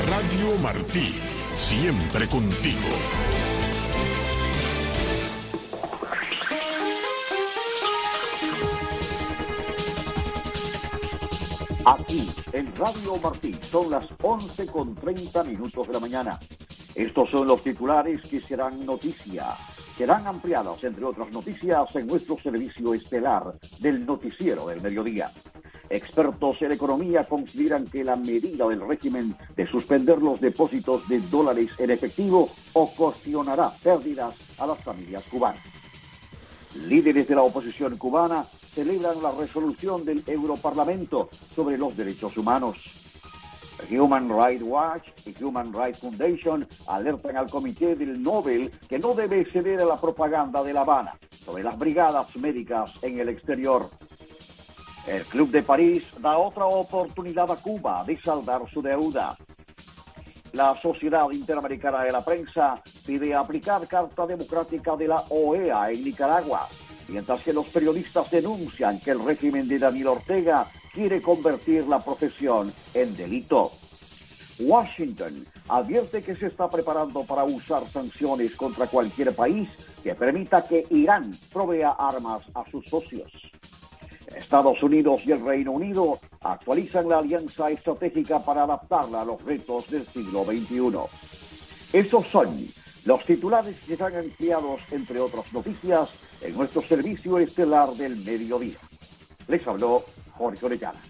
Radio Martí, siempre contigo. Aquí, en Radio Martí, son las 11:30 de la mañana. Estos son los titulares que serán noticia. Serán ampliados, entre otras noticias, en nuestro servicio estelar del Noticiero del Mediodía. Expertos en economía consideran que la medida del régimen de suspender los depósitos de dólares en efectivo ocasionará pérdidas a las familias cubanas. Líderes de la oposición cubana celebran la resolución del Europarlamento sobre los derechos humanos. Human Rights Watch y Human Rights Foundation alertan al Comité del Nobel que no debe ceder a la propaganda de La Habana sobre las brigadas médicas en el exterior. El Club de París da otra oportunidad a Cuba de saldar su deuda. La Sociedad Interamericana de la Prensa pide aplicar Carta Democrática de la OEA en Nicaragua, mientras que los periodistas denuncian que el régimen de Daniel Ortega quiere convertir la profesión en delito. Washington advierte que se está preparando para usar sanciones contra cualquier país que permita que Irán provea armas a sus socios. Estados Unidos y el Reino Unido actualizan la alianza estratégica para adaptarla a los retos del siglo XXI. Esos son los titulares que serán ampliados, entre otras noticias, en nuestro servicio estelar del mediodía. Les habló Jorge Orellana.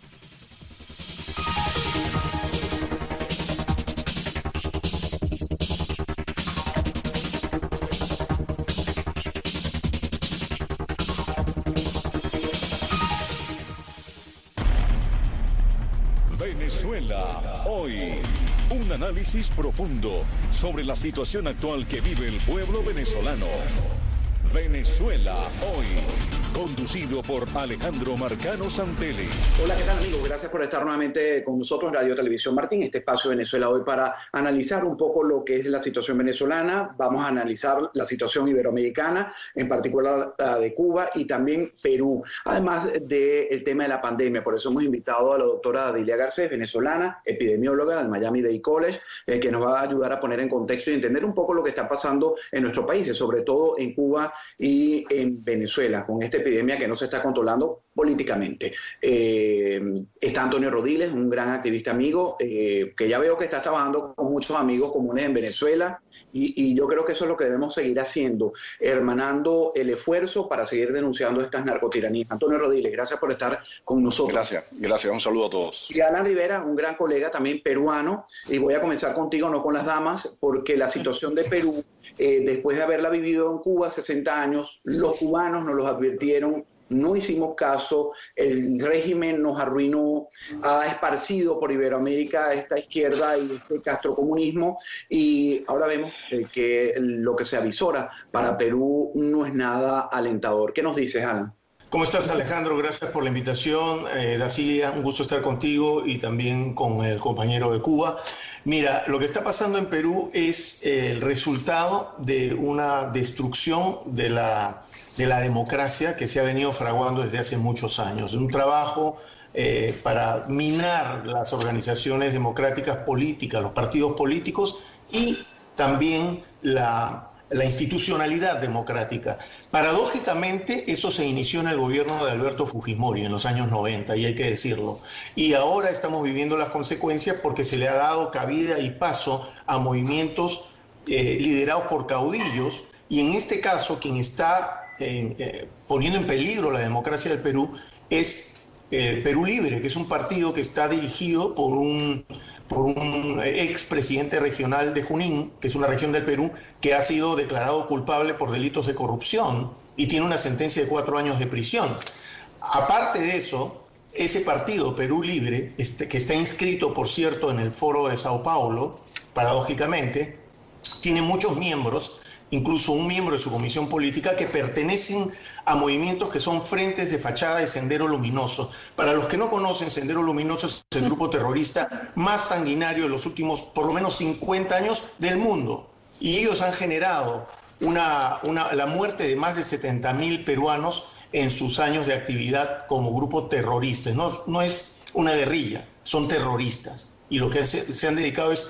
Venezuela hoy. Un análisis profundo sobre la situación actual que vive el pueblo venezolano. Venezuela hoy. Conducido por Alejandro Marcano Santelli. Hola, ¿qué tal, amigos? Gracias por estar nuevamente con nosotros en Radio Televisión Martín, este espacio Venezuela hoy para analizar un poco lo que es la situación venezolana. Vamos a analizar la situación iberoamericana, en particular la de Cuba y también Perú, además del tema de la pandemia. Por eso hemos invitado a la doctora Adilia Garcés, venezolana, epidemióloga del Miami Dade College, que nos va a ayudar a poner en contexto y entender un poco lo que está pasando en nuestros países, sobre todo en Cuba y en Venezuela, con esta epidemia que no se está controlando políticamente. Está Antonio Rodiles, un gran activista amigo, que ya veo que está trabajando con muchos amigos comunes en Venezuela, y yo creo que eso es lo que debemos seguir haciendo, hermanando el esfuerzo para seguir denunciando estas narcotiranías. Antonio Rodiles, gracias por estar con nosotros. Gracias, un saludo a todos. Y Alan Rivera, un gran colega también peruano, y voy a comenzar contigo, no con las damas, porque la situación de Perú, después de haberla vivido en Cuba 60 años, los cubanos nos los advirtieron, no hicimos caso, el régimen nos arruinó, ha esparcido por Iberoamérica esta izquierda y este castrocomunismo, y ahora vemos que lo que se avisora para Perú no es nada alentador. ¿Qué nos dices, Alan? ¿Cómo estás, Alejandro? Gracias por la invitación. Dacilia, un gusto estar contigo y también con el compañero de Cuba. Mira, lo que está pasando en Perú es el resultado de una destrucción de la democracia que se ha venido fraguando desde hace muchos años. Un trabajo para minar las organizaciones democráticas políticas, los partidos políticos y también la institucionalidad democrática. Paradójicamente, eso se inició en el gobierno de Alberto Fujimori en los años 90, y hay que decirlo. Y ahora estamos viviendo las consecuencias porque se le ha dado cabida y paso a movimientos liderados por caudillos, y en este caso quien está poniendo en peligro la democracia del Perú es Perú Libre, que es un partido que está dirigido por un expresidente regional de Junín, que es una región del Perú, que ha sido declarado culpable por delitos de corrupción y tiene una sentencia de 4 años de prisión. Aparte de eso, ese partido, Perú Libre, que está inscrito, por cierto, en el Foro de Sao Paulo, paradójicamente, tiene muchos miembros, incluso un miembro de su comisión política, que pertenecen a movimientos que son frentes de fachada de Sendero Luminoso. Para los que no conocen, Sendero Luminoso es el grupo terrorista más sanguinario de los últimos, por lo menos 50 años del mundo. Y ellos han generado la muerte de más de 70.000 peruanos en sus años de actividad como grupo terrorista. No es una guerrilla, son terroristas. Y lo que se han dedicado es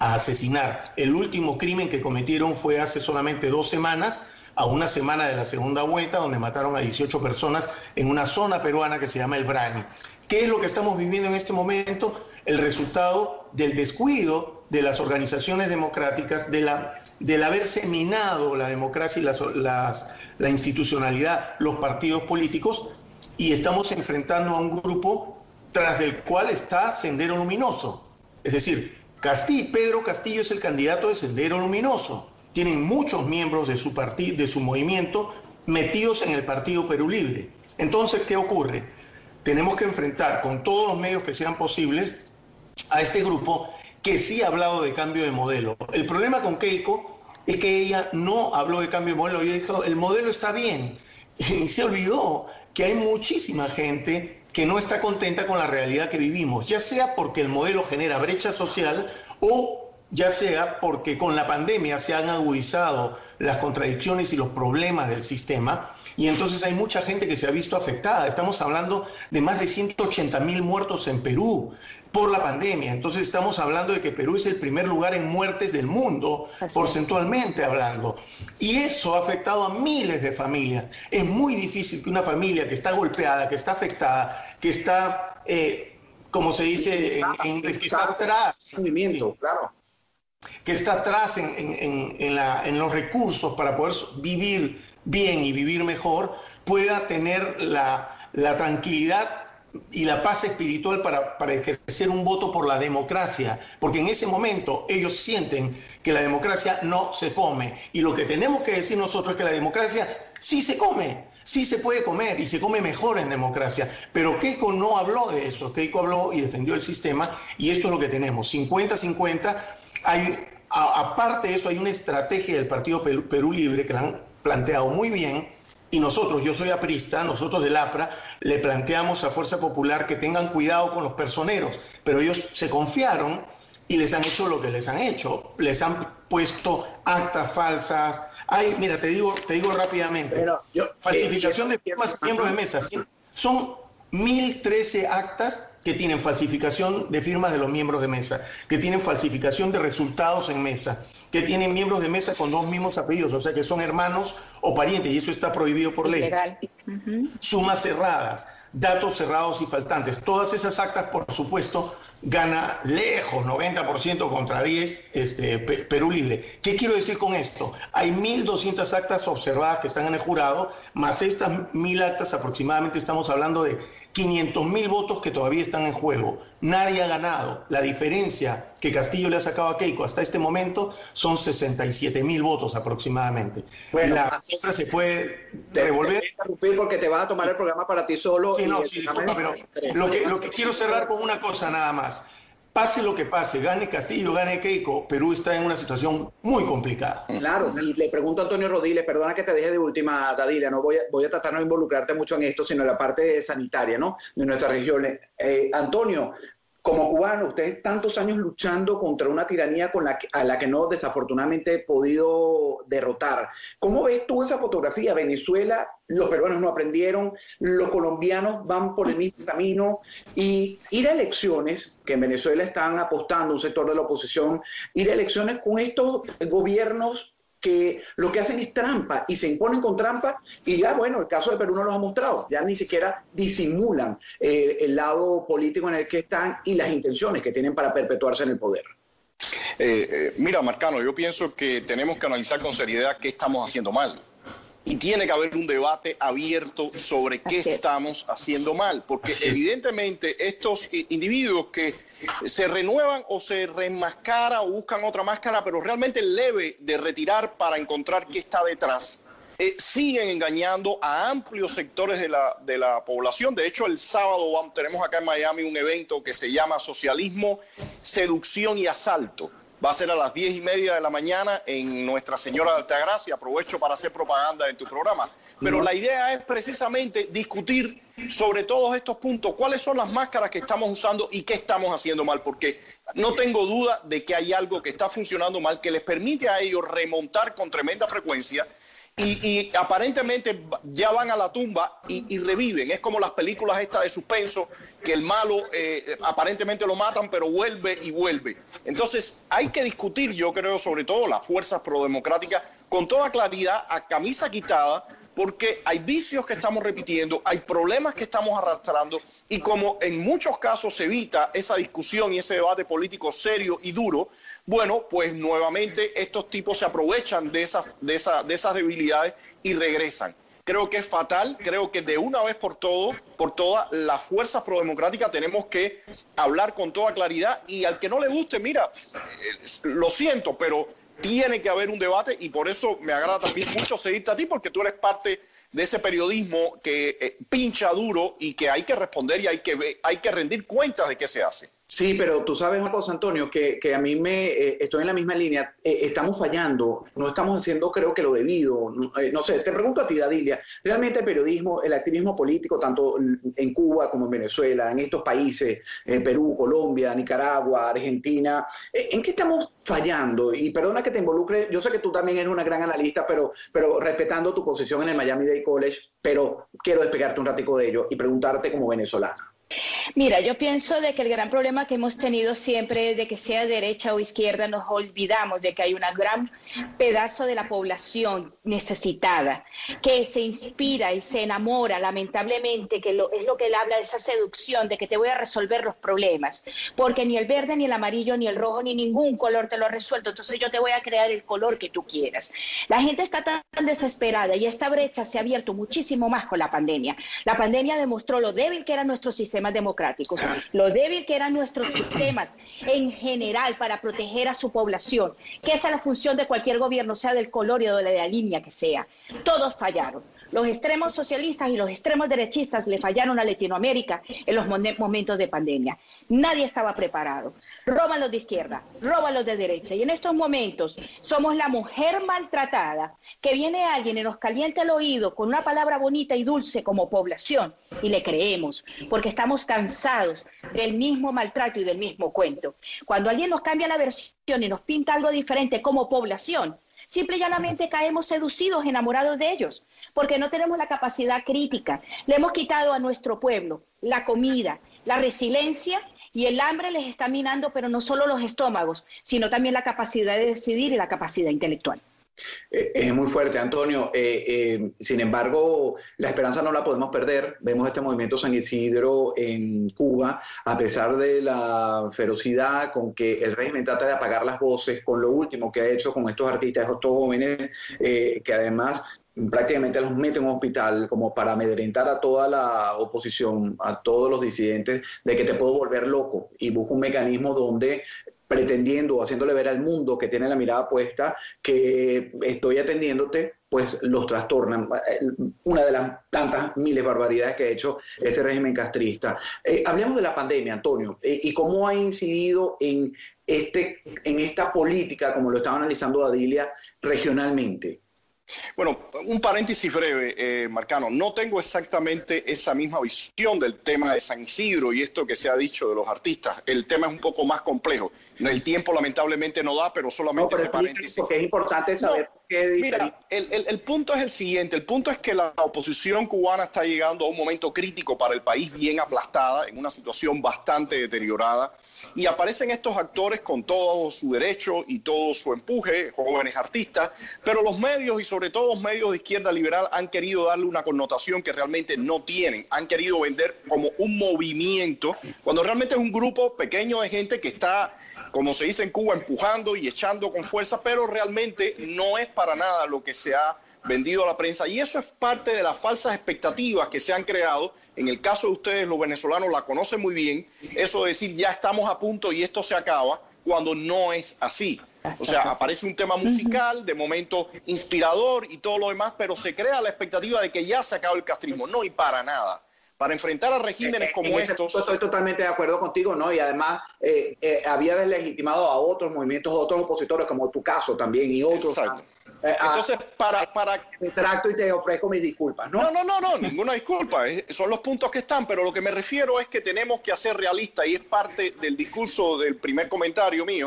a asesinar. El último crimen que cometieron fue hace solamente 2 semanas, a una semana de la segunda vuelta, donde mataron a 18 personas en una zona peruana que se llama El Brani. ¿Qué es lo que estamos viviendo en este momento? El resultado del descuido de las organizaciones democráticas, del haberse minado la democracia y la institucionalidad, los partidos políticos, y estamos enfrentando a un grupo tras del cual está Sendero Luminoso. Es decir, Pedro Castillo es el candidato de Sendero Luminoso. Tienen muchos miembros de su partido, de su movimiento, metidos en el Partido Perú Libre. Entonces, ¿qué ocurre? Tenemos que enfrentar con todos los medios que sean posibles a este grupo que sí ha hablado de cambio de modelo. El problema con Keiko es que ella no habló de cambio de modelo. Ella dijo, el modelo está bien. Y se olvidó que hay muchísima gente que no está contenta con la realidad que vivimos, ya sea porque el modelo genera brecha social o ya sea porque con la pandemia se han agudizado las contradicciones y los problemas del sistema, y entonces hay mucha gente que se ha visto afectada. Estamos hablando de más de 180.000 muertos en Perú por la pandemia. Entonces estamos hablando de que Perú es el primer lugar en muertes del mundo, porcentualmente hablando. Y eso ha afectado a miles de familias. Es muy difícil que una familia que está golpeada, que está afectada, que está, como se dice, que está atrás. Movimiento, sí, claro. Que está atrás en los recursos para poder vivir bien y vivir mejor, pueda tener la tranquilidad y la paz espiritual para ejercer un voto por la democracia, porque en ese momento ellos sienten que la democracia no se come, y lo que tenemos que decir nosotros es que la democracia sí se come, sí se puede comer y se come mejor en democracia, pero Keiko no habló de eso. Keiko habló y defendió el sistema, y esto es lo que tenemos, 50-50. Aparte de eso, hay una estrategia del Partido Perú Libre que la han planteado muy bien, y nosotros, yo soy aprista, nosotros del APRA, le planteamos a Fuerza Popular que tengan cuidado con los personeros, pero ellos se confiaron y les han hecho lo que les han hecho, les han puesto actas falsas. Ay, mira, te digo rápidamente, falsificación de firmas de miembros de mesa, son 1.013 actas que tienen falsificación de firmas de los miembros de mesa, que tienen falsificación de resultados en mesa, que tienen miembros de mesa con 2 mismos apellidos, o sea que son hermanos o parientes, y eso está prohibido por ley. Legal. Sumas cerradas, datos cerrados y faltantes. Todas esas actas, por supuesto, gana lejos, 90% contra 10, Perú Libre. ¿Qué quiero decir con esto? Hay 1.200 actas observadas que están en el jurado, más estas 1.000 actas aproximadamente, estamos hablando de 500.000 votos que todavía están en juego. Nadie ha ganado. La diferencia que Castillo le ha sacado a Keiko hasta este momento son 67.000 votos aproximadamente. Bueno, la cifra se puede revolver. Te interrumpir porque te vas a tomar el programa para ti solo. Sí, no, sí, disculpa, pero lo que quiero cerrar con una cosa nada más. Pase lo que pase, gane Castillo, gane Keiko, Perú está en una situación muy complicada. Claro, y le pregunto a Antonio Rodiles, perdona que te deje de última, Dadilia, no voy a tratar de no involucrarte mucho en esto, sino en la parte sanitaria, ¿no?, de nuestra región. Antonio, como cubano, ustedes tantos años luchando contra una tiranía a la que no desafortunadamente he podido derrotar. ¿Cómo ves tú esa fotografía? Venezuela, los peruanos no aprendieron, los colombianos van por el mismo camino, y ir a elecciones, que en Venezuela están apostando un sector de la oposición, ir a elecciones con estos gobiernos que lo que hacen es trampa y se imponen con trampa, y ya, bueno, el caso de Perú no los ha mostrado, ya ni siquiera disimulan el lado político en el que están y las intenciones que tienen para perpetuarse en el poder. Mira, Marcano, yo pienso que tenemos que analizar con seriedad qué estamos haciendo mal. Y tiene que haber un debate abierto sobre qué estamos haciendo mal, porque evidentemente estos individuos que se renuevan o se reenmascaran o buscan otra máscara, pero realmente leve de retirar para encontrar qué está detrás, siguen engañando a amplios sectores de la población. De hecho, el sábado tenemos acá en Miami un evento que se llama Socialismo, Seducción y Asalto. Va a ser a las 10:30 de la mañana en Nuestra Señora de Altagracia. Aprovecho para hacer propaganda en tu programa. Pero la idea es precisamente discutir sobre todos estos puntos. ¿Cuáles son las máscaras que estamos usando y qué estamos haciendo mal? Porque no tengo duda de que hay algo que está funcionando mal, que les permite a ellos remontar con tremenda frecuencia y aparentemente ya van a la tumba y reviven. Es como las películas estas de suspenso, que el malo aparentemente lo matan, pero vuelve y vuelve. Entonces hay que discutir, yo creo, sobre todo las fuerzas prodemocráticas, con toda claridad, a camisa quitada, porque hay vicios que estamos repitiendo, hay problemas que estamos arrastrando, y como en muchos casos se evita esa discusión y ese debate político serio y duro, bueno, pues nuevamente estos tipos se aprovechan de esas debilidades y regresan. Creo que es fatal, creo que de una vez por todas las fuerzas prodemocráticas tenemos que hablar con toda claridad, y al que no le guste, mira, lo siento, pero tiene que haber un debate, y por eso me agrada también mucho seguirte a ti, porque tú eres parte de ese periodismo que pincha duro y que hay que responder y hay que rendir cuentas de qué se hace. Sí, pero tú sabes una cosa, Antonio, que a mí estoy en la misma línea. Estamos fallando, no estamos haciendo, creo que lo debido. No sé, te pregunto a ti, Dadilia, ¿realmente el periodismo, el activismo político, tanto en Cuba como en Venezuela, en estos países, Perú, Colombia, Nicaragua, Argentina, ¿en qué estamos fallando? Y perdona que te involucre, yo sé que tú también eres una gran analista, pero respetando tu posición en el Miami-Dade College, pero quiero despegarte un ratico de ello y preguntarte como venezolana. Mira, yo pienso de que el gran problema que hemos tenido siempre es de que sea derecha o izquierda, nos olvidamos de que hay un gran pedazo de la población necesitada, que se inspira y se enamora, lamentablemente, que es lo que él habla de esa seducción, de que te voy a resolver los problemas, porque ni el verde, ni el amarillo, ni el rojo, ni ningún color te lo ha resuelto, entonces yo te voy a crear el color que tú quieras. La gente está tan desesperada y esta brecha se ha abierto muchísimo más con la pandemia. La pandemia demostró lo débil que era nuestro sistema democráticos, lo débil que eran nuestros sistemas en general para proteger a su población, que esa es la función de cualquier gobierno, sea del color y de la línea que sea. Todos fallaron. Los extremos socialistas y los extremos derechistas le fallaron a Latinoamérica en los momentos de pandemia. Nadie estaba preparado. Roban los de izquierda, roban los de derecha. Y en estos momentos somos la mujer maltratada, que viene alguien y nos calienta el oído con una palabra bonita y dulce como población y le creemos, porque estamos cansados del mismo maltrato y del mismo cuento. Cuando alguien nos cambia la versión y nos pinta algo diferente como población, simple y llanamente caemos seducidos, enamorados de ellos, porque no tenemos la capacidad crítica. Le hemos quitado a nuestro pueblo la comida, la resiliencia, y el hambre les está minando, pero no solo los estómagos, sino también la capacidad de decidir y la capacidad intelectual. Es muy fuerte, Antonio. Sin embargo, la esperanza no la podemos perder. Vemos este movimiento San Isidro en Cuba, a pesar de la ferocidad con que el régimen trata de apagar las voces, con lo último que ha hecho con estos artistas, estos jóvenes, que además prácticamente los mete en un hospital como para amedrentar a toda la oposición, a todos los disidentes, de que te puedo volver loco, y busca un mecanismo donde, pretendiendo, haciéndole ver al mundo que tiene la mirada puesta, que estoy atendiéndote, pues los trastornan. Una de las tantas miles de barbaridades que ha hecho este régimen castrista. Hablemos de la pandemia, Antonio, y cómo ha incidido en esta política, como lo estaba analizando Dadilia, regionalmente. Bueno, un paréntesis breve, Marcano. No tengo exactamente esa misma visión del tema de San Isidro y esto que se ha dicho de los artistas. El tema es un poco más complejo. El tiempo lamentablemente no da, pero solamente ese paréntesis. Porque es importante saber qué dice. Mira, el punto es el siguiente. El punto es que la oposición cubana está llegando a un momento crítico para el país, bien aplastada, en una situación bastante deteriorada. Y aparecen estos actores con todo su derecho y todo su empuje, jóvenes artistas, pero los medios y sobre todo los medios de izquierda liberal han querido darle una connotación que realmente no tienen. Han querido vender como un movimiento, cuando realmente es un grupo pequeño de gente que está, como se dice en Cuba, empujando y echando con fuerza, pero realmente no es para nada lo que se ha vendido a la prensa. Y eso es parte de las falsas expectativas que se han creado. En el caso de ustedes, los venezolanos la conocen muy bien, eso de decir ya estamos a punto y esto se acaba, cuando no es así. O sea, aparece un tema musical, de momento inspirador y todo lo demás, pero se crea la expectativa de que ya se acabó el castrismo. No, y para nada. Para enfrentar a regímenes como estos... Estoy totalmente de acuerdo contigo, ¿no? Y además había deslegitimado a otros movimientos, a otros opositores, como tu caso también, y otros. Exacto. Entonces, para... Me tracto y te ofrezco mis disculpas, ¿no? No, ninguna disculpa. Son los puntos que están, pero lo que me refiero es que tenemos que ser realistas, y es parte del discurso del primer comentario mío,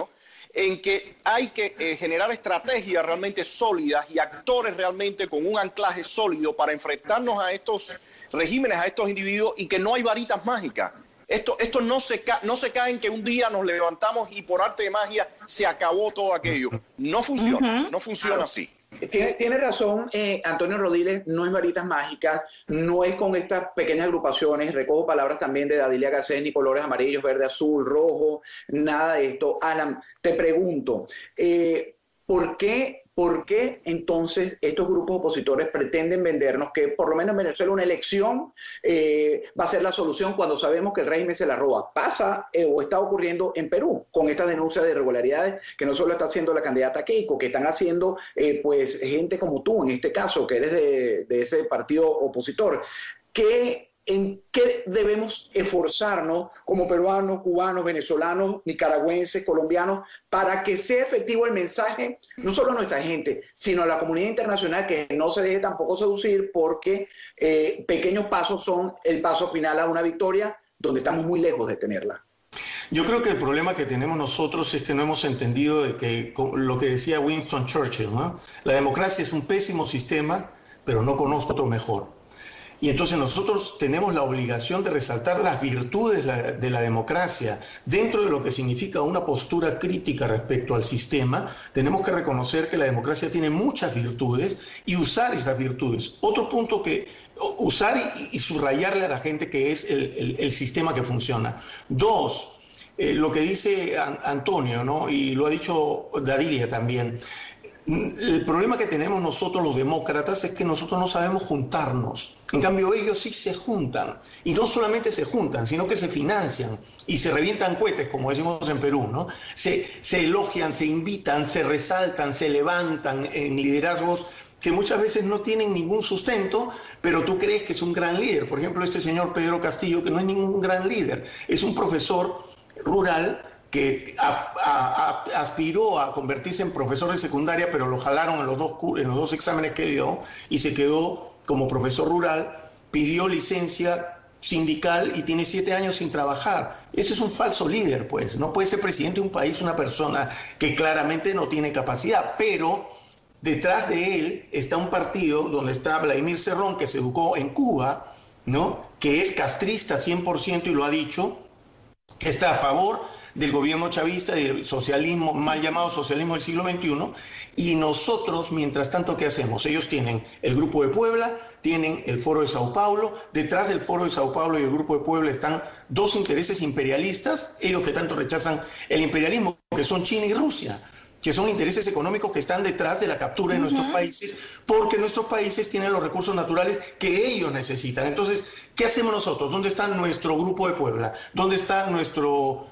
en que hay que generar estrategias realmente sólidas y actores realmente con un anclaje sólido para enfrentarnos a estos regímenes, a estos individuos, y que no hay varitas mágicas. Esto no se cae en que un día nos levantamos y por arte de magia se acabó todo aquello. No funciona, no funciona así. Tiene razón, Antonio Rodiles, no es varitas mágicas, no es con estas pequeñas agrupaciones. Recojo palabras también de Dadilia Garcés, ni colores amarillos, verde, azul, rojo, nada de esto. Alan, te pregunto, ¿por qué entonces estos grupos opositores pretenden vendernos que por lo menos en Venezuela una elección va a ser la solución cuando sabemos que el régimen se la roba? Pasa o está ocurriendo en Perú con estas denuncias de irregularidades que no solo está haciendo la candidata Keiko, que están haciendo pues gente como tú, en este caso, que eres de ese partido opositor. ¿En qué debemos esforzarnos como peruanos, cubanos, venezolanos, nicaragüenses, colombianos, para que sea efectivo el mensaje, no solo a nuestra gente, sino a la comunidad internacional, que no se deje tampoco seducir, porque pequeños pasos son el paso final a una victoria donde estamos muy lejos de tenerla? Yo creo que el problema que tenemos nosotros es que no hemos entendido de que, lo que decía Winston Churchill, ¿no? La democracia es un pésimo sistema, pero no conozco otro mejor. Y entonces nosotros tenemos la obligación de resaltar las virtudes de la democracia. Dentro de lo que significa una postura crítica respecto al sistema, tenemos que reconocer que la democracia tiene muchas virtudes y usar esas virtudes. Otro punto que usar y subrayarle a la gente que es el sistema que funciona. Dos, lo que dice Antonio, ¿no? Y lo ha dicho Dadilia también. El problema que tenemos nosotros los demócratas es que nosotros no sabemos juntarnos. En cambio ellos sí se juntan. Y no solamente se juntan, sino que se financian y se revientan cohetes, como decimos en Perú, ¿no? Se elogian, se invitan, se resaltan, se levantan en liderazgos que muchas veces no tienen ningún sustento, pero tú crees que es un gran líder. Por ejemplo, este señor Pedro Castillo, que no es ningún gran líder, es un profesor rural que aspiró a convertirse en profesor de secundaria, pero lo jalaron en los dos exámenes que dio y se quedó como profesor rural, pidió licencia sindical y tiene 7 años sin trabajar. Ese es un falso líder, pues. No puede ser presidente de un país una persona que claramente no tiene capacidad, pero detrás de él está un partido donde está Vladimir Cerrón, que se educó en Cuba, ¿no? Que es castrista 100% y lo ha dicho, que está a favor del gobierno chavista y del socialismo, mal llamado socialismo del siglo XXI, y nosotros, mientras tanto, ¿qué hacemos? Ellos tienen el Grupo de Puebla, tienen el Foro de Sao Paulo, detrás del Foro de Sao Paulo y el Grupo de Puebla están dos intereses imperialistas, ellos que tanto rechazan el imperialismo, que son China y Rusia, que son intereses económicos que están detrás de la captura de nuestros países, porque nuestros países tienen los recursos naturales que ellos necesitan. Entonces, ¿qué hacemos nosotros? ¿Dónde está nuestro Grupo de Puebla? ¿Dónde está nuestro,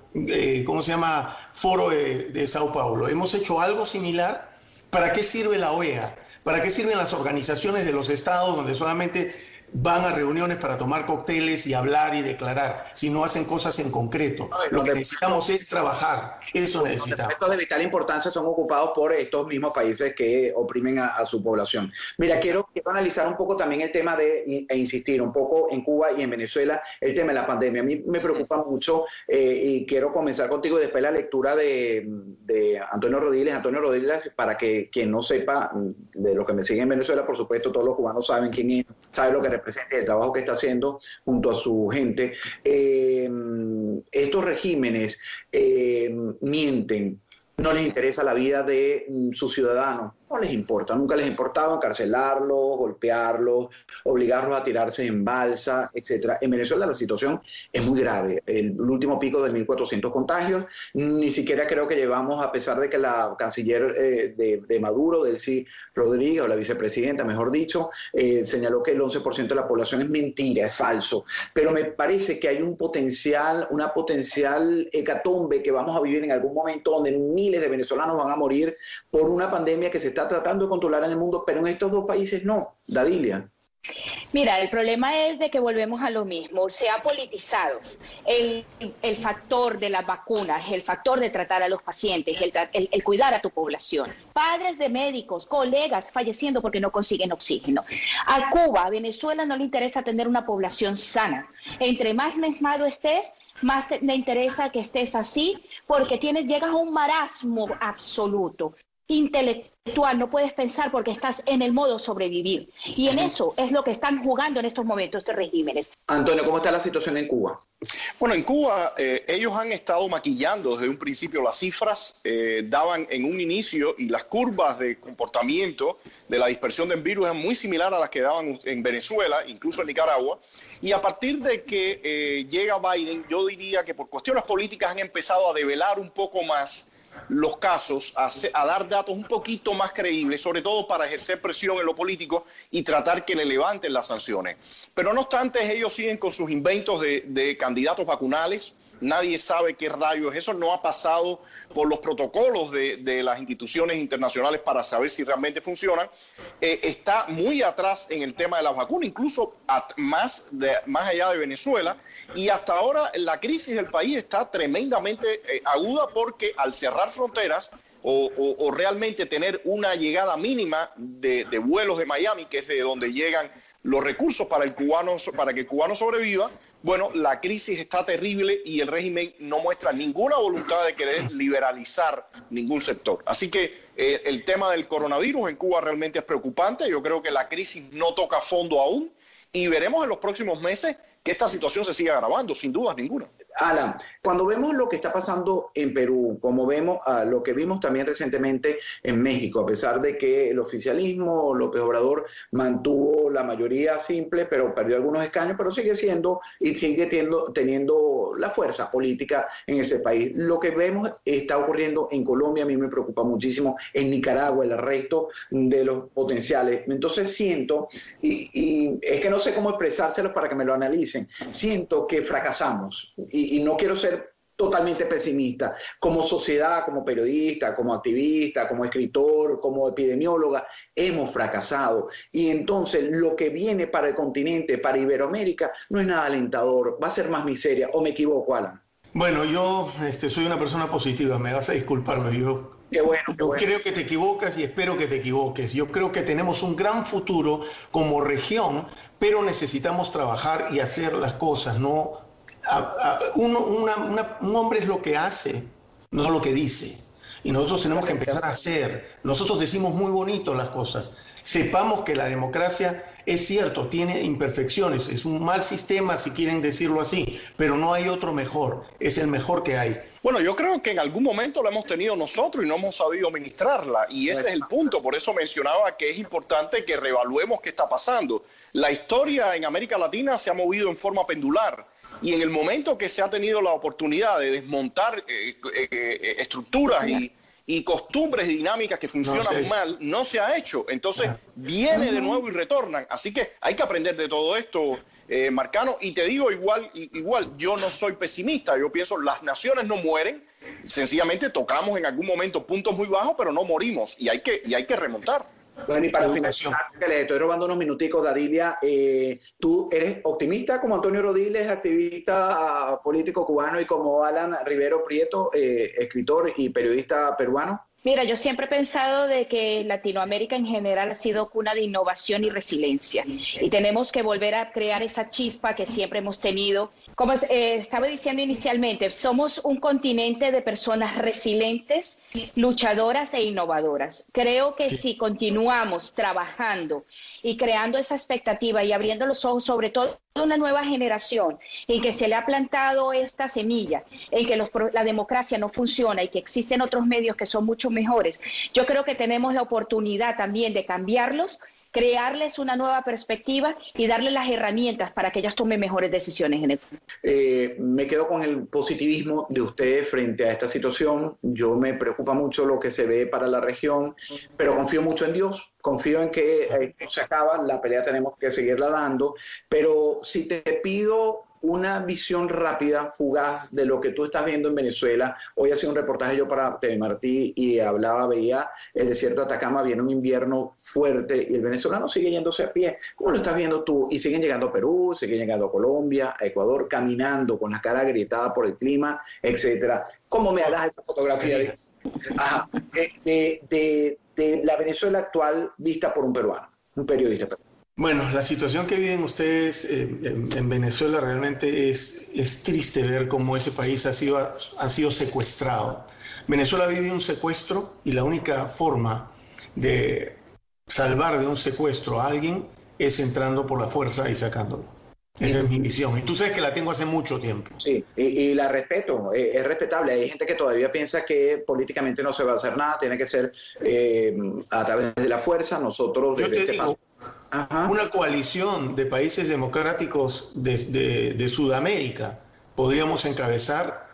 Foro de Sao Paulo? ¿Hemos hecho algo similar? ¿Para qué sirve la OEA? ¿Para qué sirven las organizaciones de los estados donde solamente van a reuniones para tomar cócteles y hablar y declarar, si no hacen cosas en concreto? Lo que necesitamos es trabajar, eso necesitamos. Los aspectos de vital importancia son ocupados por estos mismos países que oprimen a su población. Mira, quiero analizar un poco también el tema e insistir un poco en Cuba y en Venezuela, el tema de la pandemia. A mí me preocupa mucho y quiero comenzar contigo y después la lectura de Antonio Rodiles. Antonio Rodiles, para que quien no sepa, de los que me siguen en Venezuela, por supuesto, todos los cubanos saben quién es, saben lo que representa y el trabajo que está haciendo junto a su gente. Estos regímenes mienten, no les interesa la vida de sus ciudadanos, no les importa, nunca les ha importado encarcelarlos, golpearlos, obligarlos a tirarse en balsa, etcétera. En Venezuela la situación es muy grave. El último pico de 1.400 contagios, ni siquiera creo que llevamos, a pesar de que la canciller de Maduro, Delcy Rodríguez, o la vicepresidenta, mejor dicho, señaló que el 11% de la población es mentira, es falso. Pero me parece que hay una potencial hecatombe que vamos a vivir en algún momento donde miles de venezolanos van a morir por una pandemia que se está tratando de controlar en el mundo, pero en estos dos países no. Dadilia. Mira, el problema es de que volvemos a lo mismo. Se ha politizado el factor de las vacunas, el factor de tratar a los pacientes, el cuidar a tu población. Padres de médicos, colegas falleciendo porque no consiguen oxígeno. A Cuba, a Venezuela no le interesa tener una población sana. Entre más mesmado estés, más me interesa que estés así, porque llegas a un marasmo absoluto. Intelectual, no puedes pensar porque estás en el modo sobrevivir. Y en eso es lo que están jugando en estos momentos estos regímenes. Antonio, ¿cómo está la situación en Cuba? Bueno, en Cuba ellos han estado maquillando desde un principio las cifras, daban en un inicio y las curvas de comportamiento de la dispersión del virus eran muy similares a las que daban en Venezuela, incluso en Nicaragua. Y a partir de que llega Biden, yo diría que por cuestiones políticas han empezado a develar un poco más los casos, a dar datos un poquito más creíbles, sobre todo para ejercer presión en lo político y tratar que le levanten las sanciones. Pero no obstante, ellos siguen con sus inventos de candidatos vacunales. Nadie sabe qué rayos es eso, no ha pasado por los protocolos de las instituciones internacionales para saber si realmente funcionan. Está muy atrás en el tema de las vacunas, incluso más allá de Venezuela. Y hasta ahora la crisis del país está tremendamente aguda porque al cerrar fronteras o realmente tener una llegada mínima de vuelos de Miami, que es de donde llegan los recursos para que el cubano sobreviva, bueno, la crisis está terrible y el régimen no muestra ninguna voluntad de querer liberalizar ningún sector. Así que el tema del coronavirus en Cuba realmente es preocupante. Yo creo que la crisis no toca fondo aún y veremos en los próximos meses que esta situación se siga agravando, sin dudas ninguna. Alan, cuando vemos lo que está pasando en Perú, como vemos lo que vimos también recientemente en México, a pesar de que el oficialismo, López Obrador, mantuvo la mayoría simple, pero perdió algunos escaños, pero sigue siendo y sigue teniendo la fuerza política en ese país. Lo que vemos está ocurriendo en Colombia, a mí me preocupa muchísimo, en Nicaragua, el arresto de los potenciales. Entonces siento, y es que no sé cómo expresárselos para que me lo analicen, siento que fracasamos y no quiero ser totalmente pesimista. Como sociedad, como periodista, como activista, como escritor, como epidemióloga, hemos fracasado. Y entonces lo que viene para el continente, para Iberoamérica, no es nada alentador, va a ser más miseria. ¿O me equivoco, Alan? Bueno, yo soy una persona positiva, me vas a disculparme. Yo creo que te equivocas y espero que te equivoques. Yo creo que tenemos un gran futuro como región, pero necesitamos trabajar y hacer las cosas, ¿no? Un hombre es lo que hace, no lo que dice. Y nosotros tenemos que empezar a hacer. Nosotros decimos muy bonito las cosas. Sepamos que la democracia es cierto, tiene imperfecciones, es un mal sistema si quieren decirlo así, pero no hay otro mejor, es el mejor que hay. Bueno, yo creo que en algún momento la hemos tenido nosotros y no hemos sabido administrarla, y ese es el punto. Por eso mencionaba que es importante que reevaluemos qué está pasando. La historia en América Latina se ha movido en forma pendular, y en el momento que se ha tenido la oportunidad de desmontar estructuras y costumbres y dinámicas que funcionan mal, no se ha hecho. Entonces viene de nuevo y retornan. Así que hay que aprender de todo esto, Marcano. Y te digo igual, yo no soy pesimista. Yo pienso las naciones no mueren. Sencillamente tocamos en algún momento puntos muy bajos, pero no morimos. Y hay que remontar. Bueno, y para finalizar, que les estoy robando unos minuticos, Dadilia, ¿tú eres optimista como Antonio Rodiles, activista político cubano, y como Alan Rivero Prieto, escritor y periodista peruano? Mira, yo siempre he pensado de que Latinoamérica en general ha sido cuna de innovación y resiliencia, y tenemos que volver a crear esa chispa que siempre hemos tenido. Como estaba diciendo inicialmente, somos un continente de personas resilientes, luchadoras e innovadoras. Creo que si continuamos trabajando y creando esa expectativa y abriendo los ojos, sobre todo a una nueva generación en que se le ha plantado esta semilla, en que la democracia no funciona y que existen otros medios que son mucho mejores, yo creo que tenemos la oportunidad también de cambiarlos, crearles una nueva perspectiva y darles las herramientas para que ellas tomen mejores decisiones en el futuro. Me quedo con el positivismo de ustedes frente a esta situación. Yo me preocupa mucho lo que se ve para la región, pero confío mucho en Dios. Confío en que no se acaba, la pelea tenemos que seguirla dando, pero si te pido una visión rápida, fugaz de lo que tú estás viendo en Venezuela. Hoy hacía un reportaje yo para TV Martí y veía el desierto de Atacama, viene un invierno fuerte y el venezolano sigue yéndose a pie. ¿Cómo lo estás viendo tú? Y siguen llegando a Perú, siguen llegando a Colombia, a Ecuador, caminando con la cara agrietada por el clima, etcétera. ¿Cómo me harás esa fotografía de la Venezuela actual vista por un peruano, un periodista peruano? Bueno, la situación que viven ustedes en Venezuela realmente es triste ver cómo ese país ha sido secuestrado. Venezuela vive un secuestro y la única forma de salvar de un secuestro a alguien es entrando por la fuerza y sacándolo. Esa es mi visión. Y tú sabes que la tengo hace mucho tiempo. Sí, y la respeto, es respetable. Hay gente que todavía piensa que políticamente no se va a hacer nada, tiene que ser a través de la fuerza. Nosotros... Yo te digo, una coalición de países democráticos de Sudamérica podríamos encabezar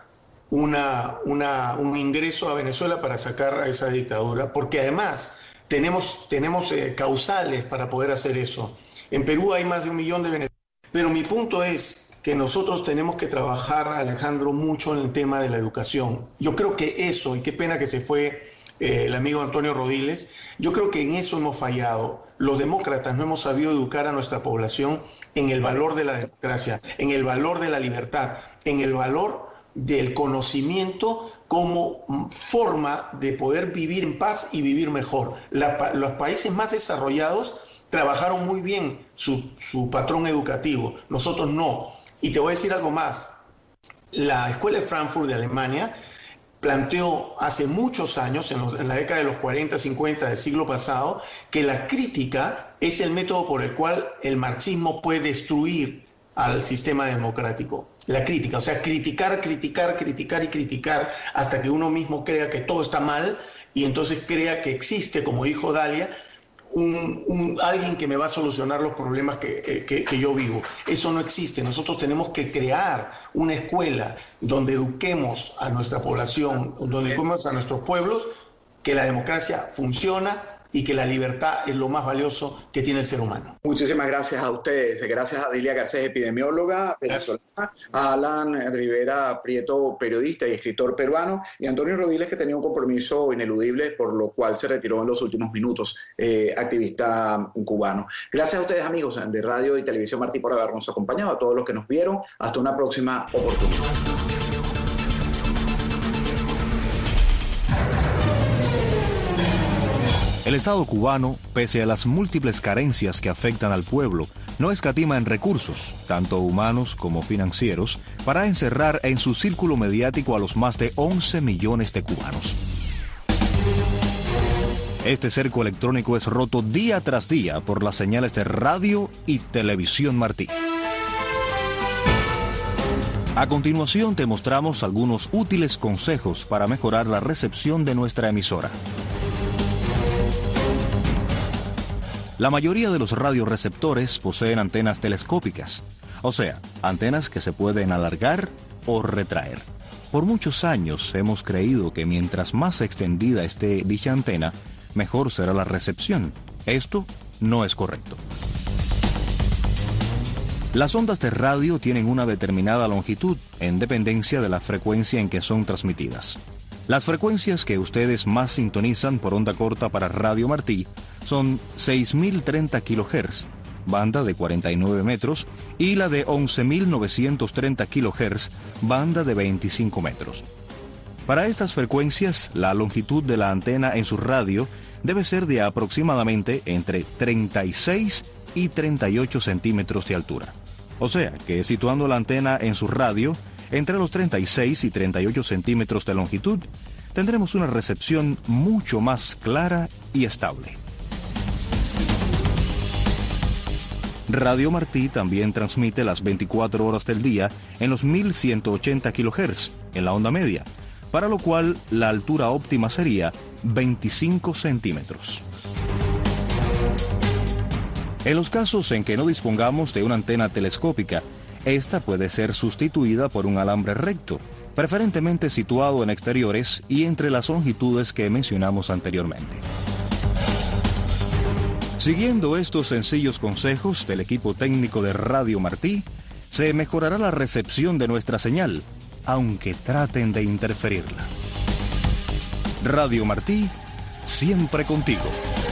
un ingreso a Venezuela para sacar a esa dictadura, porque además tenemos causales para poder hacer eso. En Perú hay más de 1 millón de venezolanos. Pero mi punto es que nosotros tenemos que trabajar, Alejandro, mucho en el tema de la educación. Yo creo que eso, y qué pena que se fue el amigo Antonio Rodiles, yo creo que en eso hemos fallado. Los demócratas no hemos sabido educar a nuestra población en el valor de la democracia, en el valor de la libertad, en el valor del conocimiento como forma de poder vivir en paz y vivir mejor. Los países más desarrollados trabajaron muy bien su patrón educativo, nosotros no. Y te voy a decir algo más. La Escuela de Frankfurt de Alemania planteó hace muchos años, en la década de los 40, 50 del siglo pasado, que la crítica es el método por el cual el marxismo puede destruir al sistema democrático. La crítica, o sea, criticar hasta que uno mismo crea que todo está mal y entonces crea que existe, como dijo Dalia, alguien que me va a solucionar los problemas que yo vivo. Eso no existe. Nosotros tenemos que crear una escuela donde eduquemos a nuestra población, donde eduquemos a nuestros pueblos que la democracia funciona y que la libertad es lo más valioso que tiene el ser humano. Muchísimas gracias a ustedes. Gracias a Delia Garcés, epidemióloga venezolana, a Alan Rivera Prieto, periodista y escritor peruano, y a Antonio Rodiles, que tenía un compromiso ineludible, por lo cual se retiró en los últimos minutos, activista cubano. Gracias a ustedes, amigos de Radio y Televisión Martí, por habernos acompañado, a todos los que nos vieron. Hasta una próxima oportunidad. El Estado cubano, pese a las múltiples carencias que afectan al pueblo, no escatima en recursos, tanto humanos como financieros, para encerrar en su círculo mediático a los más de 11 millones de cubanos. Este cerco electrónico es roto día tras día por las señales de Radio y Televisión Martí. A continuación te mostramos algunos útiles consejos para mejorar la recepción de nuestra emisora. La mayoría de los radioreceptores poseen antenas telescópicas, o sea, antenas que se pueden alargar o retraer. Por muchos años hemos creído que mientras más extendida esté dicha antena, mejor será la recepción. Esto no es correcto. Las ondas de radio tienen una determinada longitud en dependencia de la frecuencia en que son transmitidas. Las frecuencias que ustedes más sintonizan por onda corta para Radio Martí son 6.030 kHz, banda de 49 metros, y la de 11.930 kHz, banda de 25 metros. Para estas frecuencias, la longitud de la antena en su radio debe ser de aproximadamente entre 36 y 38 centímetros de altura. O sea, que situando la antena en su radio entre los 36 y 38 centímetros de longitud, tendremos una recepción mucho más clara y estable. Radio Martí también transmite las 24 horas del día en los 1180 kHz, en la onda media, para lo cual la altura óptima sería 25 centímetros. En los casos en que no dispongamos de una antena telescópica, esta puede ser sustituida por un alambre recto, preferentemente situado en exteriores y entre las longitudes que mencionamos anteriormente. Siguiendo estos sencillos consejos del equipo técnico de Radio Martí, se mejorará la recepción de nuestra señal, aunque traten de interferirla. Radio Martí, siempre contigo.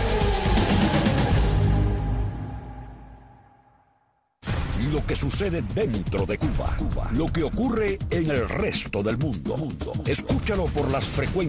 Lo que sucede dentro de Cuba. Lo que ocurre en el resto del mundo. Escúchalo por las frecuencias